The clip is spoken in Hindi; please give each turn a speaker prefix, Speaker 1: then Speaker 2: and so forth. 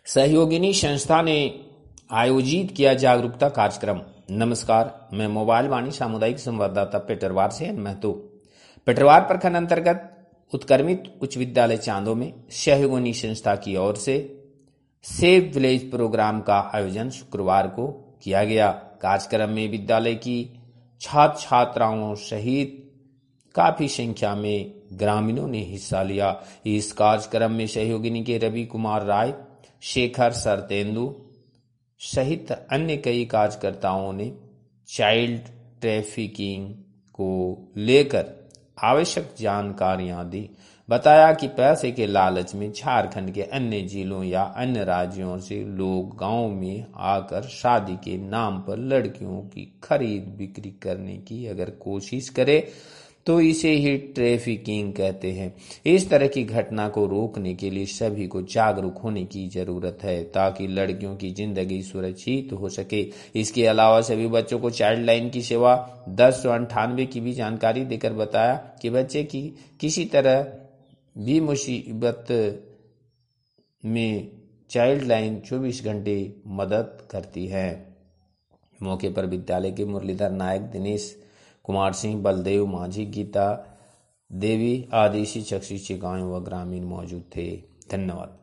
Speaker 1: सहयोगिनी संस्था ने आयोजित किया जागरूकता कार्यक्रम। नमस्कार, मैं मोबाइल वाणी सामुदायिक संवाददाता पेटरवार से महतो। पेटरवार प्रखंड अंतर्गत उत्क्रमित उच्च विद्यालय चांदो में सहयोगिनी संस्था की ओर से सेव विलेज प्रोग्राम का आयोजन शुक्रवार को किया गया। कार्यक्रम में विद्यालय की छात्र छात्राओं सहित काफी संख्या में ग्रामीणों ने हिस्सा लिया। इस कार्यक्रम में सहयोगिनी के रवि कुमार राय, शेखर सरतेंदु सहित अन्य कई कार्यकर्ताओं ने चाइल्ड ट्रैफिकिंग को लेकर आवश्यक जानकारियां दी। बताया कि पैसे के लालच में झारखंड के अन्य जिलों या अन्य राज्यों से लोग गांव में आकर शादी के नाम पर लड़कियों की खरीद बिक्री करने की अगर कोशिश करे तो इसे ही ट्रैफिकिंग कहते हैं। इस तरह की घटना को रोकने के लिए सभी को जागरूक होने की जरूरत है ताकि लड़कियों की जिंदगी सुरक्षित हो सके। इसके अलावा सभी बच्चों को चाइल्ड लाइन की सेवा 1098 की भी जानकारी देकर बताया कि बच्चे की किसी तरह भी मुसीबत में चाइल्ड लाइन 24 घंटे मदद करती है। मौके पर विद्यालय के मुरलीधर नायक, दिनेश कुमार सिंह, बलदेव माझी, गीता देवी आदि शिक्षक शिक्षिकाएं व ग्रामीण मौजूद थे। धन्यवाद।